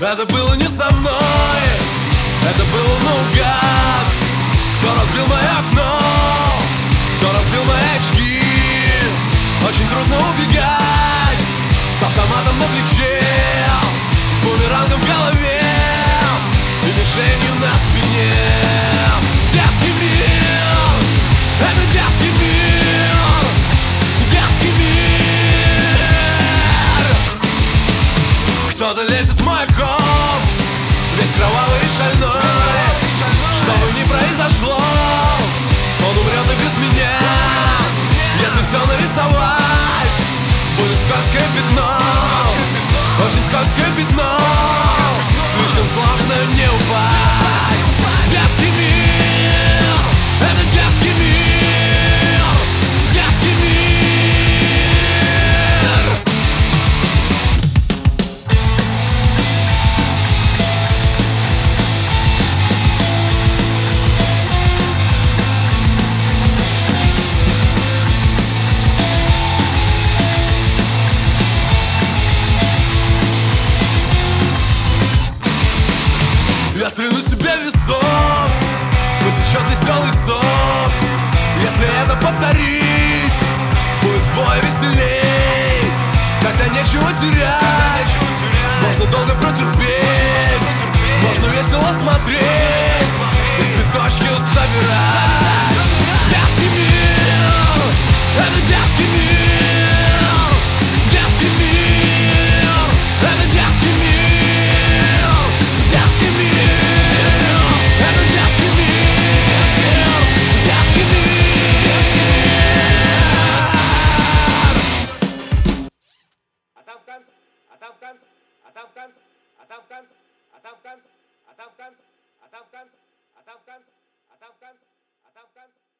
Это было не со мной, это было наугад. Кто разбил мое окно, кто разбил мои очки? Очень трудно убегать с автоматом на плече, с бумерангом в голове и мишенью на спине. Детский мир, это детский мир, детский мир. Кто-то лезет в мой окоп, весь кровавый и шальной. Что бы ни произошло, он умрет и без меня. Если все нарисовать, будет скользкое пятно, очень скользкое пятно. Слишком сложно не упасть. Детский мир, это детский мир, детский мир. Я стряну себе в висок, потечет веселый сок. Если это повторить, будет вдвое веселей. Когда нечего терять, можно долго протерпеть, можно весело смотреть и цветочки собирать. Детский мир, это детский мир, детский мир, это детский мир. Детский мир, это детский мир, детский мир. А там в конце, а там в конце, а там в конце, а там в конце, а там в конце, а там в конце, а там в конце, а там в конце, а там в конце, а там в конце.